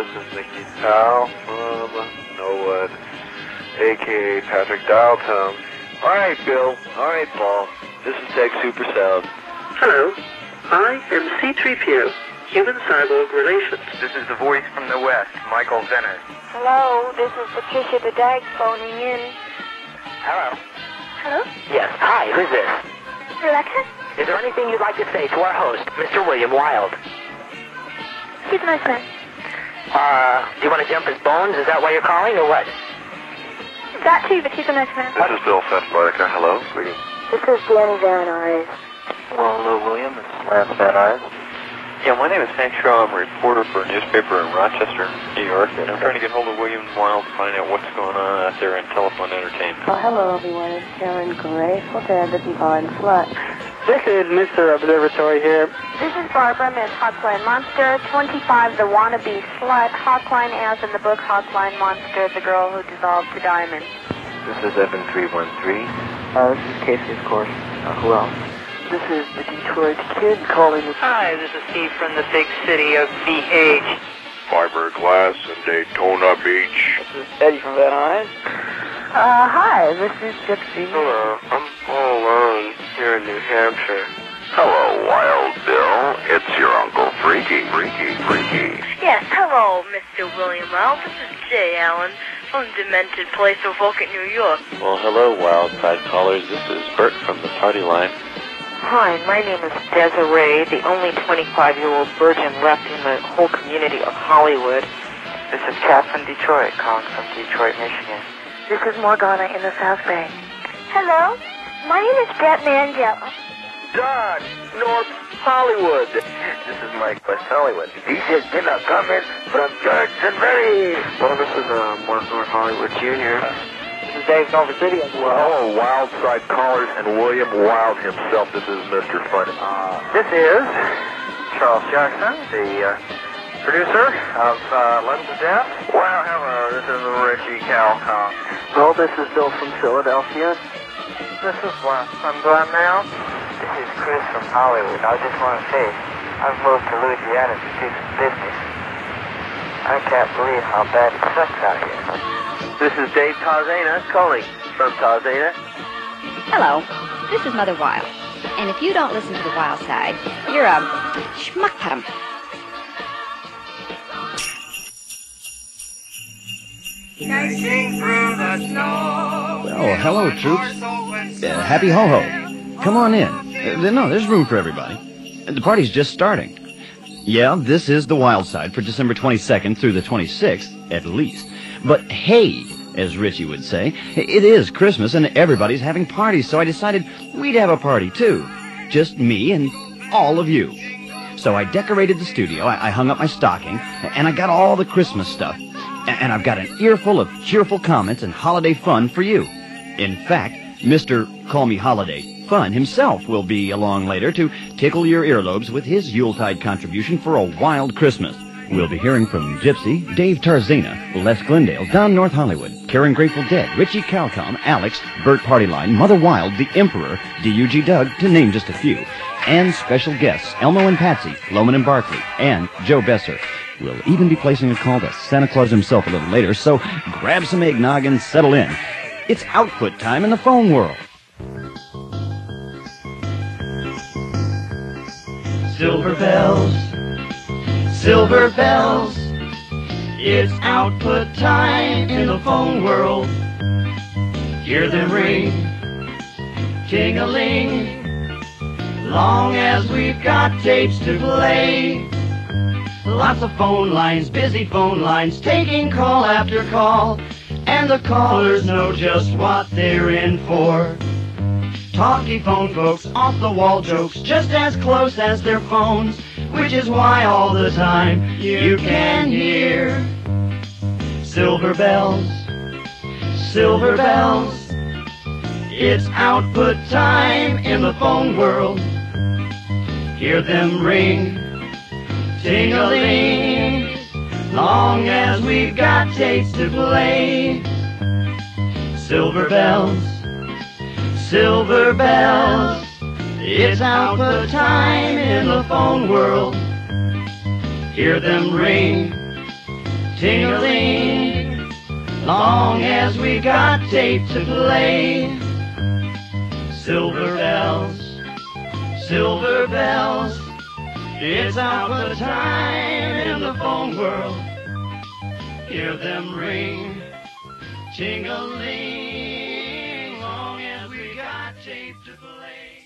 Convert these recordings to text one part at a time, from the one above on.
This is Nikki's pal from Norwood, a.k.a. Patrick Dialtone. All right, Bill. All right, Paul. This is Tech Super Sound. Hello. I am C-3PO, Human-Cyborg Relations. This is the voice from the West, Michael Venner. Hello, this is Patricia the Dag phoning in. Hello. Hello? Yes, hi, who's this? Rebecca? Is there anything you'd like to say to our host, Mr. William Wild? He's a nice man. Do you want to jump his bones? Is that why you're calling, or what? That too, but he's a nice man. This is Bill Fetchbarker. Hello. Greetings. This is Danny Van Nuys. Well, hello, William. This is Lance Van Nuys. Yeah, my name is Hank Shaw. I'm a reporter for a newspaper in Rochester, New York, and I'm trying to get hold of William Wild to find out what's going on out there in telephone entertainment. Oh, hello, everyone. It's Karen Grateful Dead, the Divine Slut. This is Mr. Observatory here. This is Barbara, Miss Hotline Monster. 25, the wannabe slut. Hotline as in the book Hotline Monster, the girl who dissolved to diamonds. This is Evan 313. This is Casey, of course. Who else? This is the Detroit Kid calling. Hi, this is Steve from the big city of VH. Fiberglass in Daytona Beach. This is Eddie from Van Nuys. Hi, this is Gypsy. Hello, I'm all alone here in New Hampshire. Hello, Wild Bill. It's your Uncle Freaky. Yes, hello, Mr. William Wild. This is Jay Allen from the demented place of Vulcan, New York. Well, hello, Wild Side callers. This is Bert from the Party Line. Hi, my name is Desiree, the only 25-year-old virgin left in the whole community of Hollywood. This is Kat from Detroit, calling from Detroit, Michigan. This is Morgana in the South Bay. Hello, my name is Brett Mangella. Don, North Hollywood. This is Mike West Hollywood. This is dinner coming from George and Mary. Well, this is Mark North Hollywood Jr. This is Dave Culver City. Well, hello, Wild Side callers and William Wild himself. This is Mr. Funny. This is Charles Jackson, the producer of Love to Death. Well, hello, this is Richie Calcom. Well, this is Bill from Philadelphia. This is Wes from Glendale. This is Chris from Hollywood. I just want to say, I've moved to Louisiana to do some business. I can't believe how bad it sucks out here. This is Dave Tarzana calling from Tarzana. Hello, this is Mother Wild. And if you don't listen to the Wild Side, you're a schmucktum. Oh, hello, troops. Happy ho-ho. Come on in. No, there's room for everybody. The party's just starting. Yeah, this is the Wild Side for December 22nd through the 26th, at least. But hey, as Richie would say, it is Christmas and everybody's having parties, so I decided we'd have a party, too. Just me and all of you. So I decorated the studio, I hung up my stocking, and I got all the Christmas stuff. And I've got an earful of cheerful comments and holiday fun for you. In fact, Mr. Call Me Holiday Fun himself will be along later to tickle your earlobes with his Yuletide contribution for a wild Christmas. We'll be hearing from Gypsy, Dave Tarzana, Les Glendale, Don North Hollywood, Karen Grateful Dead, Richie Calcom, Alex, Bert Partyline, Mother Wild, The Emperor, D.U.G. Doug, to name just a few. And special guests, Elmo and Patsy, Loman and Barkley, and Joe Besser. We'll even be placing a call to Santa Claus himself a little later, so grab some eggnog and settle in. It's output time in the phone world. Silver bells, silver bells, it's output time in the phone world. Hear them ring, ting-a-ling, long as we've got tapes to play. Lots of phone lines, busy phone lines, taking call after call, and the callers know just what they're in for. Talky phone folks, off-the-wall jokes, just as close as their phones, which is why all the time you can hear silver bells, silver bells. It's output time in the phone world. Hear them ring, ting-a-ling, long as we've got tapes to play. Silver bells, silver bells, it's output time in the phone world. Hear them ring, ting-a-ling, long as we got tape to play. Silver bells, it's Alpha time in the phone world. Hear them ring, ting-a-ling, long as we got tape to play.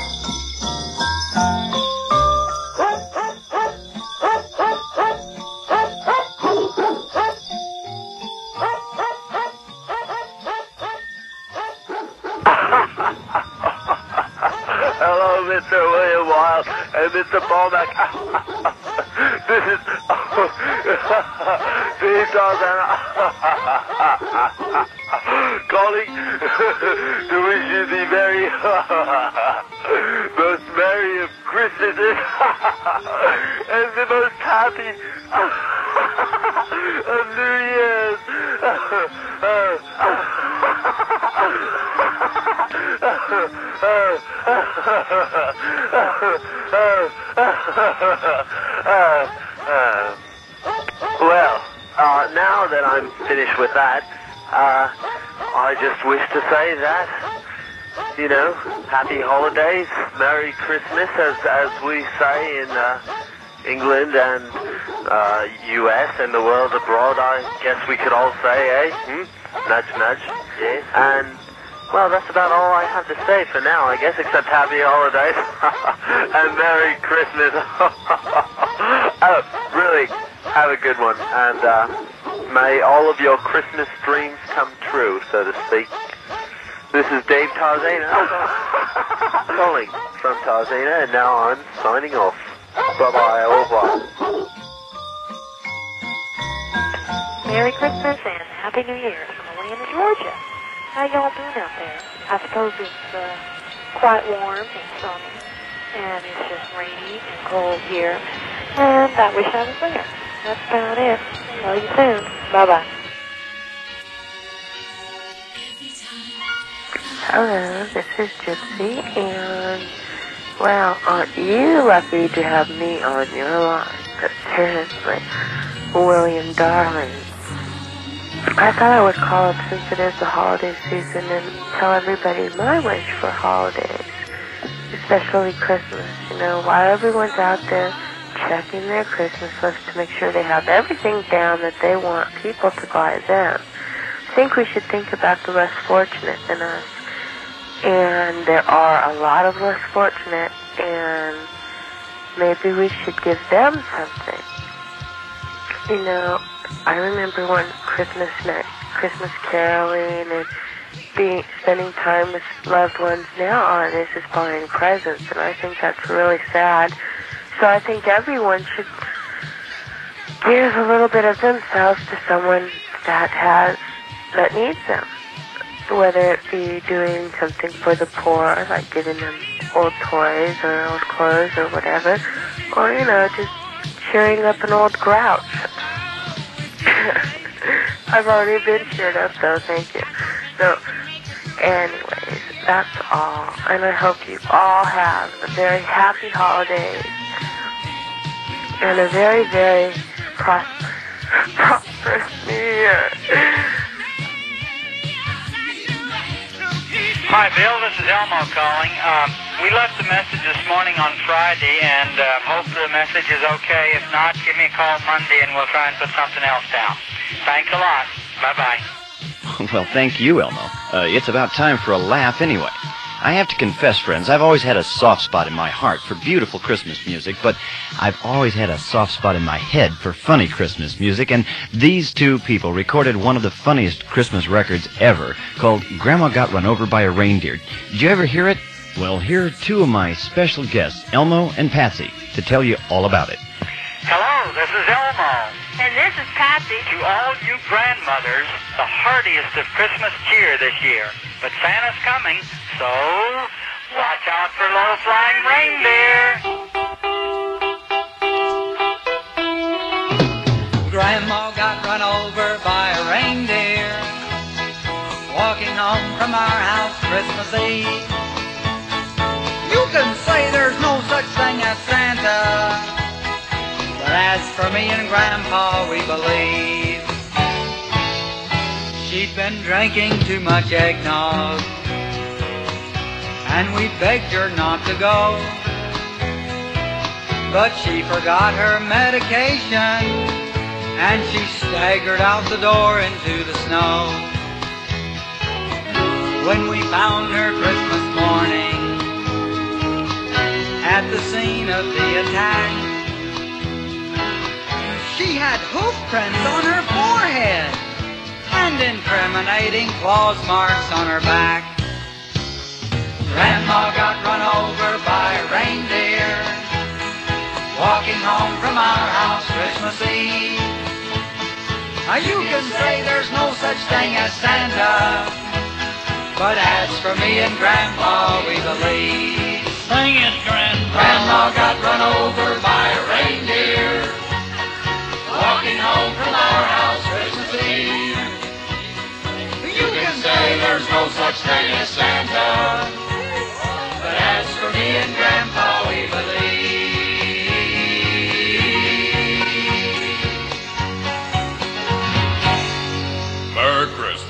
Hello, Mr. William Wild and Mr. Balmack. This is Dave Tarzana calling to wish you the very most merry of Christmases and the most happy of New Year's. Well, now that I'm finished with that, I just wish to say that, you know, happy holidays, Merry Christmas, as we say in England and U.S. and the world abroad. I guess we could all say, eh? Nudge, nudge. Yes. And, well, that's about all I have to say for now, I guess, except happy holidays and Merry Christmas. Oh, really, have a good one. And may all of your Christmas dreams come true, so to speak. This is Dave Tarzana calling from Tarzana, and now I'm signing off. Bye-bye, au revoir. Merry Christmas and Happy New Year from Atlanta, Georgia. How y'all doing out there? I suppose it's quite warm and sunny, and it's just rainy and cold here, and I wish I was there. That's about it. Tell you soon. Bye-bye. Hello, this is Gypsy, and, well, aren't you lucky to have me on your line? Seriously, William Darling. I thought I would call up since it is the holiday season and tell everybody my wish for holidays, especially Christmas. You know, while everyone's out there checking their Christmas list to make sure they have everything down that they want people to buy them, I think we should think about the less fortunate than us. And there are a lot of less fortunate, and maybe we should give them something. You know, I remember one Christmas night, Christmas caroling and spending time with loved ones. Now all it is buying presents, and I think that's really sad. So I think everyone should give a little bit of themselves to someone that needs them. Whether it be doing something for the poor, like giving them old toys or old clothes or whatever, or, you know, just cheering up an old grouch. I've already been cheered up, though, thank you. So, anyways, that's all. And I hope you all have a very happy holidays and a very, very prosperous New Year. Hi, Bill. This is Elmo calling. We left a message this morning on Friday, and hope the message is okay. If not, give me a call Monday, and we'll try and put something else down. Thanks a lot. Bye-bye. Well, thank you, Elmo. It's about time for a laugh anyway. I have to confess, friends, I've always had a soft spot in my heart for beautiful Christmas music, but I've always had a soft spot in my head for funny Christmas music, and these two people recorded one of the funniest Christmas records ever, called Grandma Got Run Over by a Reindeer. Did you ever hear it? Well, here are two of my special guests, Elmo and Patsy, to tell you all about it. Hello, this is Elmo. And this is Patsy. To all you grandmothers, the heartiest of Christmas cheer this year. But Santa's coming, so watch out for low-flying reindeer. Grandma got run over by a reindeer walking home from our house Christmas Eve. You can say there's no such thing as Santa, but as for me and Grandpa, we believe. been drinking too much eggnog, and we begged her not to go. But she forgot her medication, and she staggered out the door into the snow. When we found her Christmas morning at the scene of the attack, she had hoof prints on her forehead and incriminating claws marks on her back. Grandma got run over by a reindeer walking home from our house Christmas Eve. Now you can say there's no such thing as Santa, but as for me and Grandma, we believe. Sing it, Grandma. Grandma got run over by a reindeer walking home from our house Christmas Eve. You can say there's no such thing as Santa, but as for me and Grandpa, we believe. Merry Christmas.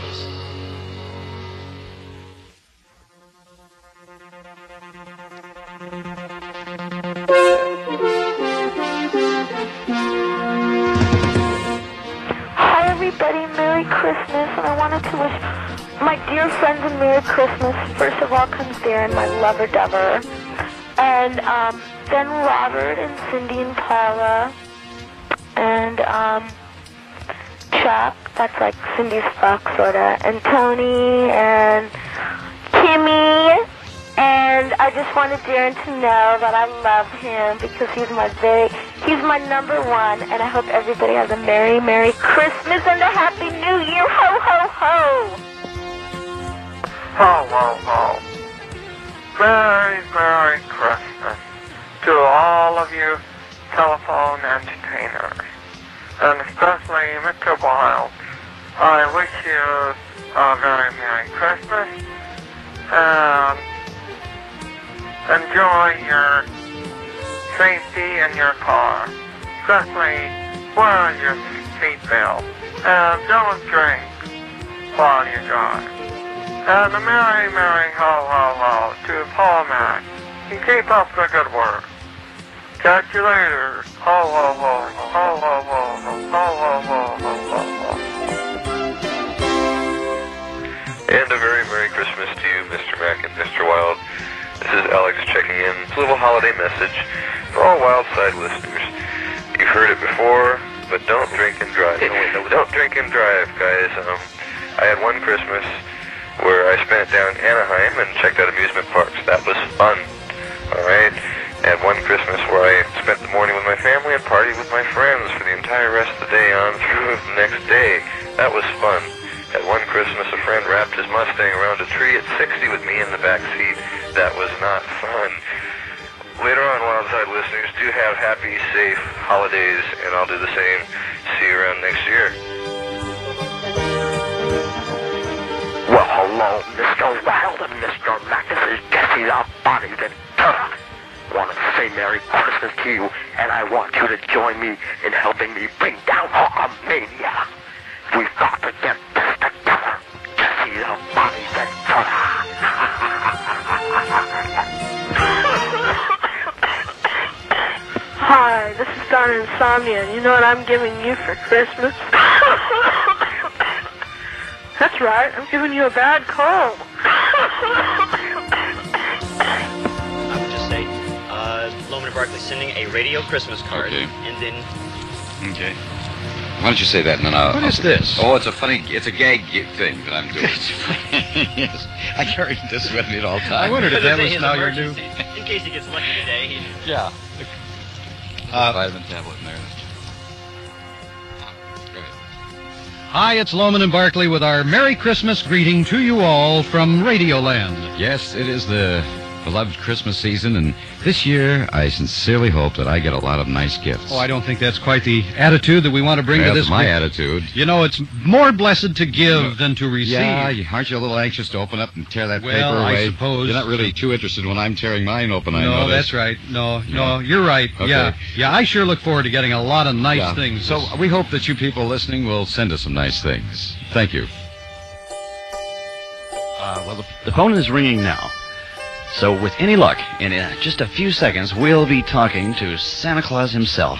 Hi everybody, Merry Christmas, and I wanted to wish my dear friends a Merry Christmas. First of all comes Darren, my lover-dover, and then Robert and Cindy and Paula, and Chuck, that's like Cindy's fuck, sorta, and Tony, and Kimmy, and I just wanted Darren to know that I love him because he's my number one, and I hope everybody has a Merry, Merry Christmas and a Happy New Year, ho, ho, ho! Ho, ho, ho. Merry, Merry Christmas to all of you telephone entertainers, and especially Mr. Wild. I wish you a very Merry Christmas, and enjoy your safety in your car, especially wear your seatbelt, and don't drink while you drive. And a Merry, Merry Ho, Ho, Ho to Paul Mac, and keep up the good work. Catch you later. Ho, ho, ho, ho, ho, ho, ho, ho, ho, ho, ho, ho. And a very Merry Christmas to you, Mr. Mac and Mr. Wild. This is Alex checking in. It's a little holiday message for all Wildside listeners. You've heard it before, but don't drink and drive. No, don't drink and drive, guys. I had one Christmas where I spent down Anaheim and checked out amusement parks. That was fun. Alright? And one Christmas where I spent the morning with my family and partied with my friends for the entire rest of the day on through the next day. That was fun. At one Christmas, a friend wrapped his Mustang around a tree at 60 with me in the back seat. That was not fun. Later on, Wildside listeners, do have happy, safe holidays, and I'll do the same. See you around next year. Well, hello, Mr. Wild and Mr. Mac. This is Jesse the Body Ventura. I want to say Merry Christmas to you, and I want you to join me in helping me bring down Hulkamania. We've got to get this together. Jesse the Body Ventura. Hi, this is Donna Insomnia. You know what I'm giving you for Christmas? That's right, I'm giving you a bad cold. I would just say, Loman and Barkley sending a radio Christmas card, Okay. and then... Okay. Why don't you say that, and then I'll... What is this? Oh, it's a gag thing that I'm doing. Yes, I carry this with me at all times. I wondered if that was His now your new... emergency, in case he gets lucky today. Yeah. Vitamin tablet in there. Hi, it's Loman and Barkley with our Merry Christmas greeting to you all from Radioland. Yes, it is the beloved Christmas season, and this year I sincerely hope that I get a lot of nice gifts. Oh, I don't think that's quite the attitude that we want to bring to this. That's my attitude. You know, it's more blessed to give than to receive. Yeah, aren't you a little anxious to open up and tear that paper Well, away? I suppose. You're not really too interested when I'm tearing mine open, I No, notice. that's right. No, you're right. Okay. Yeah, I sure look forward to getting a lot of nice things. So we hope that you people listening will send us some nice things. Thank you. Well, the phone is ringing now. So with any luck, in just a few seconds, we'll be talking to Santa Claus himself.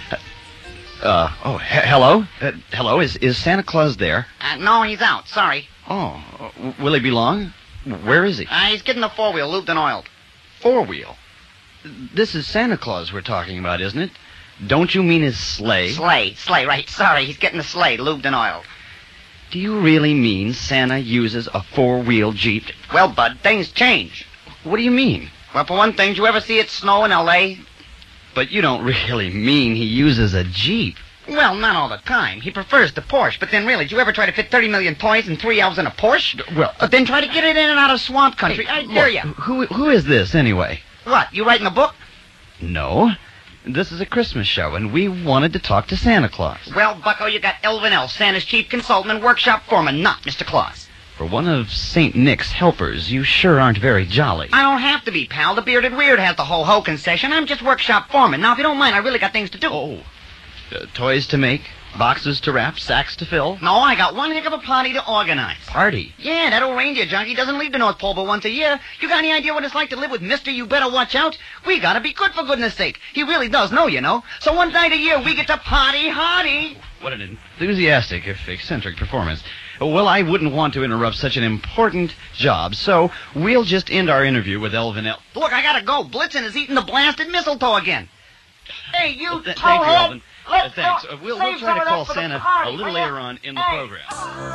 Hello? Hello, is Santa Claus there? No, he's out. Sorry. Oh, will he be long? Where is he? He's getting the four-wheel lubed and oiled. Four-wheel? This is Santa Claus we're talking about, isn't it? Don't you mean his sleigh? Sleigh, right. Sorry, he's getting the sleigh lubed and oiled. Do you really mean Santa uses a four-wheel Jeep? Well, Bud, things change. What do you mean? Well, for one thing, did you ever see it snow in L.A.? But you don't really mean he uses a Jeep. Well, not all the time. He prefers the Porsche. But then, really, did you ever try to fit 30 million toys and 3 elves in a Porsche? Well... then try to get it in and out of swamp country. Hey, I dare you. Who is this, anyway? What, you writing a book? No. This is a Christmas show, and we wanted to talk to Santa Claus. Well, Bucko, you got Elvin L., Santa's chief consultant and workshop foreman, not Mr. Claus. For one of St. Nick's helpers, you sure aren't very jolly. I don't have to be, pal. The Bearded Weird has the ho-ho concession. I'm just workshop foreman. Now, if you don't mind, I really got things to do. Oh. Toys to make, boxes to wrap, sacks to fill. No, I got one heck of a party to organize. Party? Yeah, that old reindeer junkie doesn't leave the North Pole but once a year. You got any idea what it's like to live with Mr. You Better Watch Out? We gotta be good, for goodness sake. He really does know, you know. So one night a year, we get to party hardy. What an enthusiastic, if eccentric performance. Well, I wouldn't want to interrupt such an important job, so we'll just end our interview with Elvin L. Look, I gotta go. Blitzen is eating the blasted mistletoe again. Hey, you Thank you, Elvin. Thanks. We'll save try to call some of Santa party, a little later on in the program.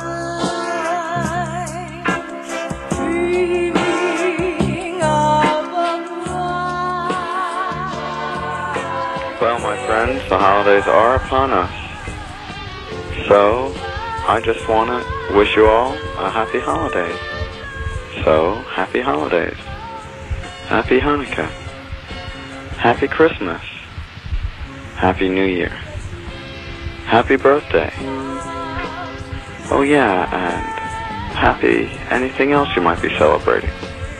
Well, my friends, the holidays are upon us. So, I just want to wish you all a happy holidays. So, happy holidays. Happy Hanukkah. Happy Christmas. Happy New Year. Happy birthday. Oh yeah, and happy anything else you might be celebrating.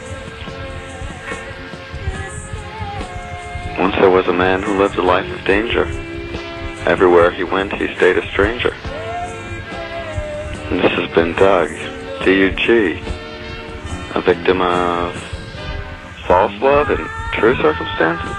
Once there was a man who lived a life of danger. Everywhere he went, he stayed a stranger. And this has been Doug, D-U-G, a victim of false love in true circumstances.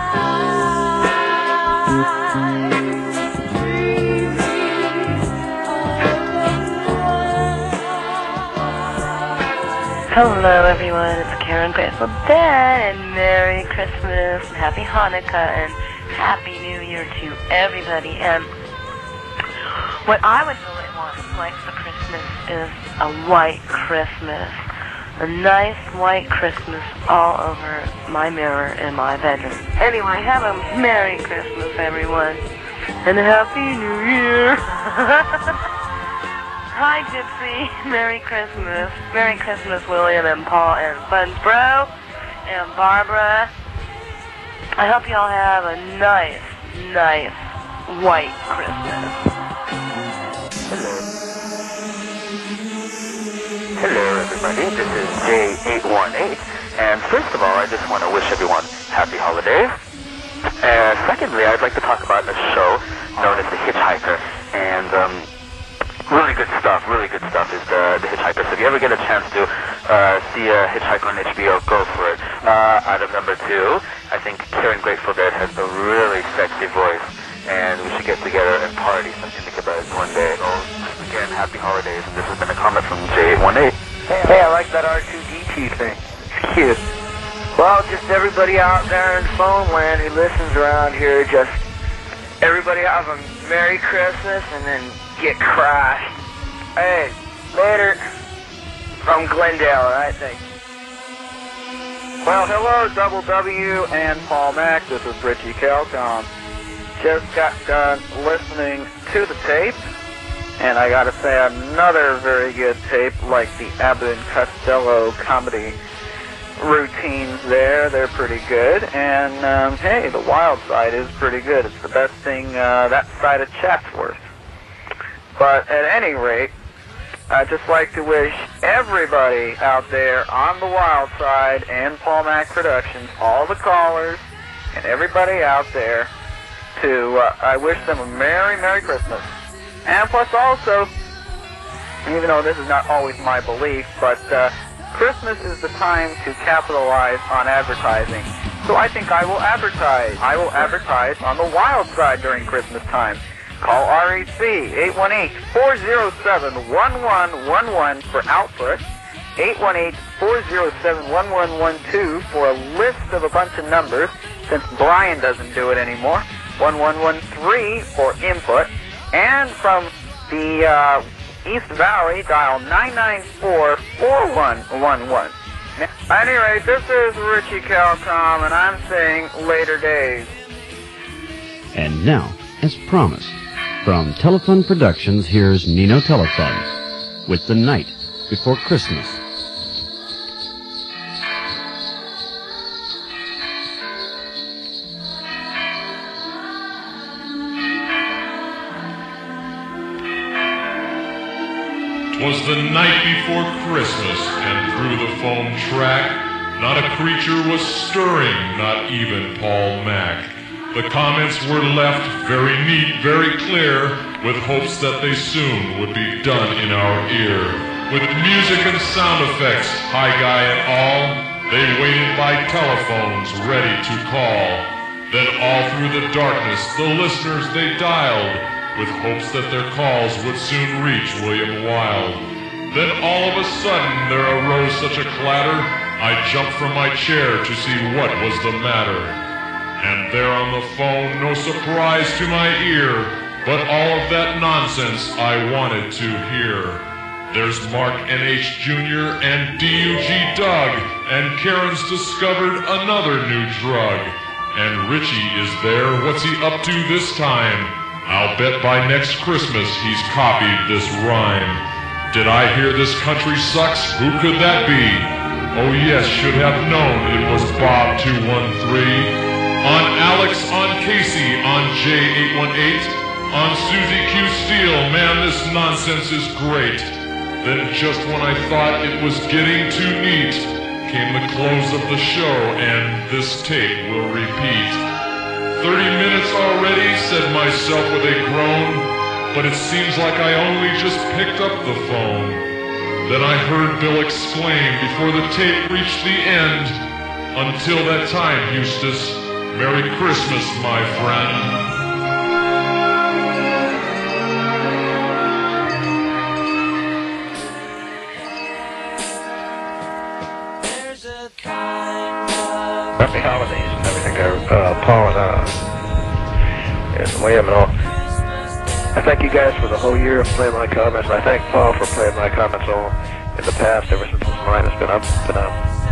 Hello, everyone. It's Karen Grateful Dead, and Merry Christmas, and Happy Hanukkah, and Happy New Year to everybody. And what I would really want like for Christmas is a white Christmas. A nice white Christmas all over my mirror in my bedroom. Anyway, have a Merry Christmas, everyone. And a Happy New Year. Hi, Gypsy. Merry Christmas. Merry Christmas, William and Paul and Buns Bro and Barbara. I hope y'all have a nice white Christmas. Hello, everybody. This is J818. And first of all, I just want to wish everyone happy holidays. And secondly, I'd like to talk about a show known as The Hitchhiker. And really good stuff is The Hitchhiker. So if you ever get a chance to see a Hitchhiker on HBO, go for it. Item number 2, I think Karen Grateful Dead has a really sexy voice. And we should get together and party some Indica Buzz one day. Oh, again, happy holidays. And this has been a comment from J818. Hey, I like that R2-D2 thing. It's cute. Well, just everybody out there in phone land who listens around here, just everybody have a Merry Christmas and then get crashed. Hey, later. From Glendale, I think. Well, hello, Double W and Paul Mack. This is Richie Calcom. Just got done listening to the tape, and I gotta say, another very good tape, like the Abbott and Costello comedy routines there. They're pretty good, and hey, the Wild Side is pretty good. It's the best thing that side of Chatsworth. But at any rate, I'd just like to wish everybody out there on the Wild Side and Paul Mack Productions, all the callers, and everybody out there, I wish them a Merry Christmas. And plus also, even though this is not always my belief, but Christmas is the time to capitalize on advertising. So I think I will advertise. I will advertise on the wild side during Christmas time. Call RAC 818-407-1111 for Output, 818-407-1112 for a list of a bunch of numbers, since Brian doesn't do it anymore, 1113 for Input, and from the East Valley, dial 994-4111. Anyway, this is Richie Calcom, and I'm saying later days. And now, as promised, from Telefun Productions, here's Nino Telefun with The Night Before Christmas. "'Twas the night before Christmas, and through the foam track, not a creature was stirring, not even Paul Mack. The comments were left very neat, very clear, with hopes that they soon would be done in our ear. With music and sound effects, high guy and all, they waited by telephones ready to call. Then all through the darkness, the listeners they dialed, with hopes that their calls would soon reach William Wilde. Then all of a sudden there arose such a clatter, I jumped from my chair to see what was the matter. And there on the phone, no surprise to my ear, but all of that nonsense I wanted to hear. There's Mark N.H. Jr. and D.U.G. Doug, and Karen's discovered another new drug. And Richie is there, what's he up to this time? I'll bet by next Christmas he's copied this rhyme. Did I hear this country sucks? Who could that be? Oh yes, should have known it was Bob 213. On Alex, on Casey, on J818, on Susie Q Steele, man, this nonsense is great. Then just when I thought it was getting too neat, came the close of the show and this tape will repeat. 30 minutes already, said myself with a groan, but it seems like I only just picked up the phone. Then I heard Bill exclaim before the tape reached the end, until that time, Eustace, Merry Christmas, my friend. Happy holidays and everything there, Paul and William and all. I thank you guys for the whole year of playing my comments, and I thank Paul for playing my comments all in the past, ever since mine has been up and down.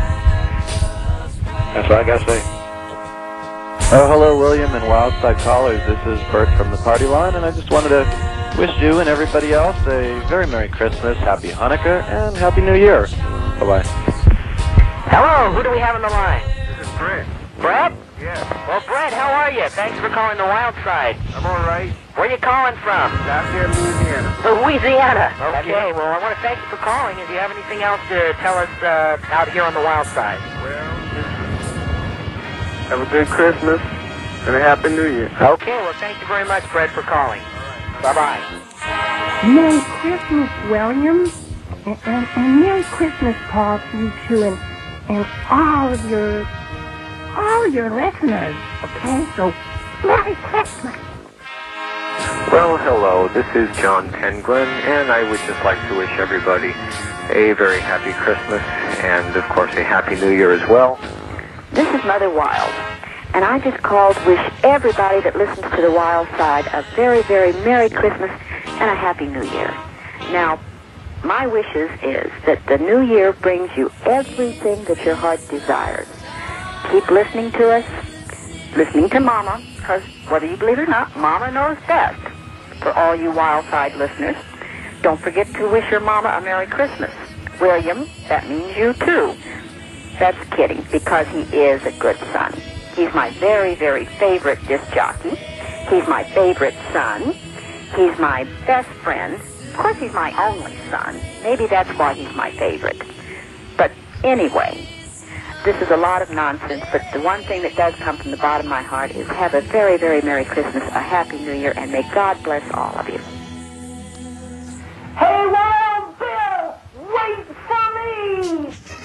That's all I gotta say. Oh, hello, William and Wildside callers. This is Bert from the Party Line, and I just wanted to wish you and everybody else a very Merry Christmas, Happy Hanukkah, and Happy New Year. Bye-bye. Hello, who do we have on the line? This is Brett. Brett? Yeah. Well, Brett, how are you? Thanks for calling the Wild Side. I'm all right. Where are you calling from? Down here in Louisiana. Louisiana. Okay. Well, I want to thank you for calling. Do you have anything else to tell us out here on the Wild Side? Well, have a good Christmas and a Happy New Year. Okay, well, thank you very much, Brett, for calling. Bye-bye. Merry Christmas, William. And Merry Christmas, Paul, to you too, and all your listeners, okay? So, Merry Christmas. Well, hello, this is John Penguin, and I would just like to wish everybody a very happy Christmas, and of course a Happy New Year as well. This is Mother Wild, and I just called to wish everybody that listens to the Wild Side a very, very Merry Christmas and a Happy New Year. Now, my wishes is that the new year brings you everything that your heart desires. Keep listening to us, listening to Mama, because whether you believe it or not, Mama knows best. For all you Wild Side listeners, don't forget to wish your Mama a Merry Christmas. William, that means you too. That's kidding, because he is a good son. He's my very, very favorite disc jockey. He's my favorite son. He's my best friend. Of course, he's my only son. Maybe that's why he's my favorite. But anyway, this is a lot of nonsense, but the one thing that does come from the bottom of my heart is have a very, very Merry Christmas, a Happy New Year, and may God bless all of you. Hey, Wild Bill, wait for me!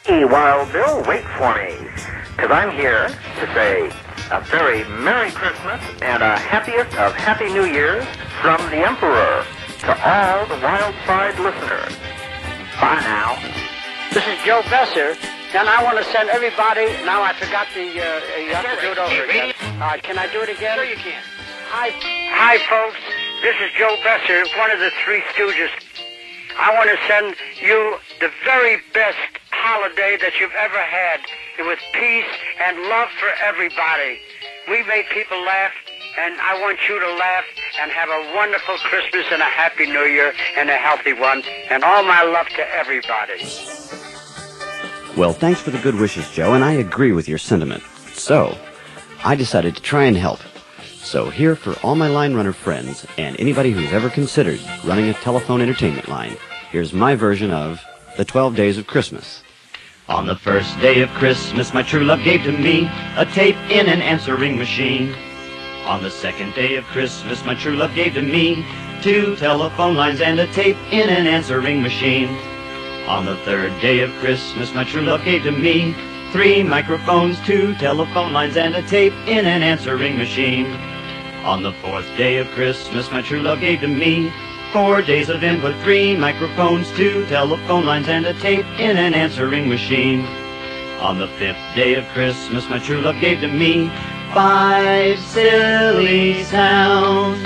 Hey, Wild Bill, wait for me, because I'm here to say a very Merry Christmas and a happiest of Happy New Years from the Emperor to all the Wild Side listeners. Bye now. This is Joe Besser, and I want to send everybody. Now I forgot the. You have to do it over again. All right, can I do it again? Sure, you can. Hi, folks. This is Joe Besser, one of the Three Stooges. I want to send you the very best holiday that you've ever had, with peace and love for everybody. We make people laugh, and I want you to laugh and have a wonderful Christmas and a Happy New Year and a healthy one, and all my love to everybody. Well, thanks for the good wishes, Joe, and I agree with your sentiment. So, I decided to try and help. So here for all my line runner friends and anybody who's ever considered running a telephone entertainment line, here's my version of The 12 Days of Christmas. On the first day of Christmas, my true love gave to me a tape in an answering machine. On the second day of Christmas, my true love gave to me 2 telephone lines and a tape in an answering machine. On the third day of Christmas, my true love gave to me 3 microphones, 2 telephone lines, and a tape in an answering machine. On the fourth day of Christmas, my true love gave to me 4 days of input, 3 microphones, 2 telephone lines, and a tape in an answering machine. On the fifth day of Christmas, my true love gave to me 5 silly sounds.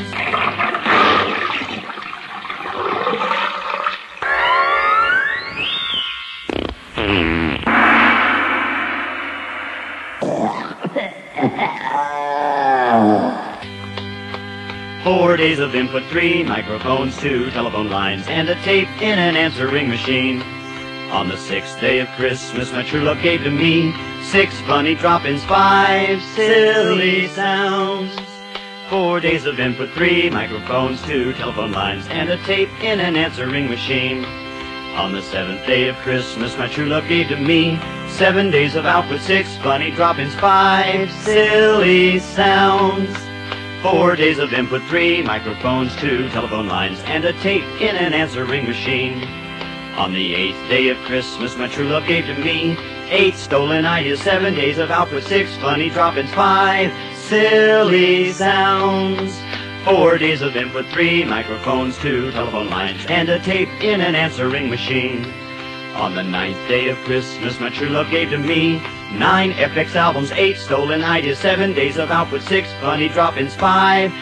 Four days of input, 3 microphones, 2 telephone lines, and a tape in an answering machine. On the sixth day of Christmas, my true love gave to me 6 funny drop-ins, 5 silly sounds. 4 days of input, 3 microphones, 2 telephone lines, and a tape in an answering machine. On the seventh day of Christmas, my true love gave to me 7 days of output, 6 funny drop-ins, 5 silly sounds. 4 days of input, 3 microphones, 2 telephone lines, and a tape in an answering machine. On the 8th day of Christmas, my true love gave to me 8 stolen ideas, 7 days of output, 6 funny drop-ins, 5 silly sounds. 4 days of input, 3 microphones, 2 telephone lines, and a tape in an answering machine. On the 9th day of Christmas, my true love gave to me 9 FX albums, 8 stolen ideas, 7 days of output, 6 funny drop-ins, 5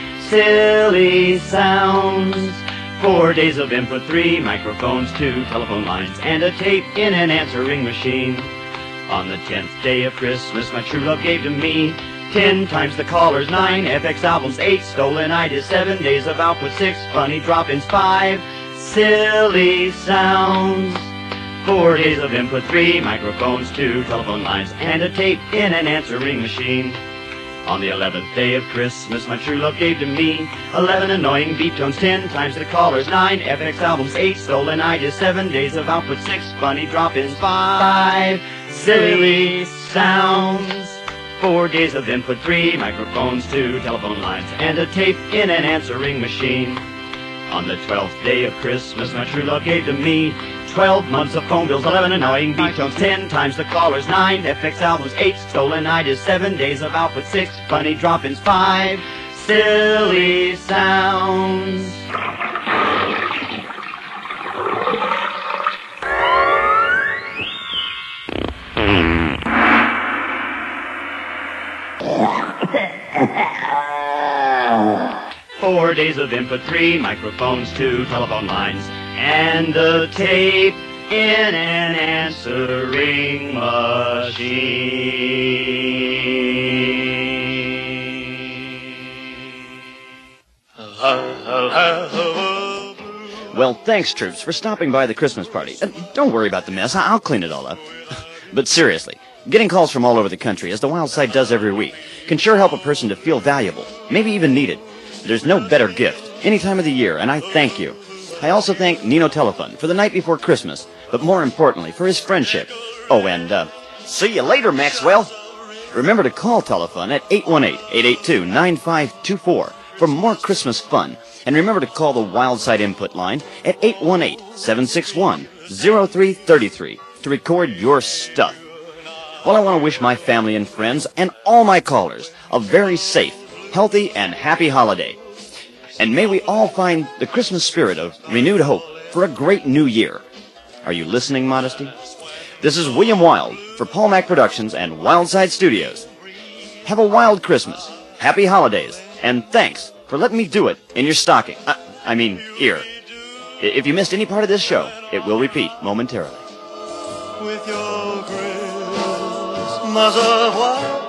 silly sounds. 4 days of input, 3 microphones, 2 telephone lines, and a tape in an answering machine. On the 10th day of Christmas, my true love gave to me 10 times the callers, 9 FX albums, 8 stolen ideas, 7 days of output, 6 funny drop-ins, 5 silly sounds. 4 days of input, 3 microphones, 2 telephone lines, and a tape in an answering machine. On the 11th day of Christmas, my true love gave to me 11 annoying beat tones, 10 times the callers, 9 FX albums, 8 stolen ideas, 7 days of output, 6 funny drop-ins, 5 silly sounds. 4 days of input, 3 microphones, 2 telephone lines, and a tape in an answering machine. On the 12th day of Christmas, my true love gave to me 12 months of phone bills, 11 annoying beat tones, 10 times the callers, 9 FX albums, 8 stolen ideas, 7 days of output, 6 funny drop-ins, 5 silly sounds. Four days of input, 3 microphones, 2 telephone lines, and a tape in an answering machine. Well, thanks, troops, for stopping by the Christmas party. Don't worry about the mess. I'll clean it all up. But seriously, getting calls from all over the country, as the Wild Side does every week, can sure help a person to feel valuable, maybe even needed. There's no better gift any time of the year, and I thank you. I also thank Nino Telefon for the night before Christmas, but more importantly, for his friendship. Oh, and, see you later, Maxwell. Remember to call Telefon at 818-882-9524 for more Christmas fun. And remember to call the Wild Side input line at 818-761-0333 to record your stuff. Well, I want to wish my family and friends and all my callers a very safe, healthy, and happy holiday. And may we all find the Christmas spirit of renewed hope for a great new year. Are you listening, Modesty? This is William Wild for Paul Mac Productions and Wildside Studios. Have a wild Christmas, happy holidays, and thanks for letting me do it in your stocking. Ear. If you missed any part of this show, it will repeat momentarily. With your Christmas of wild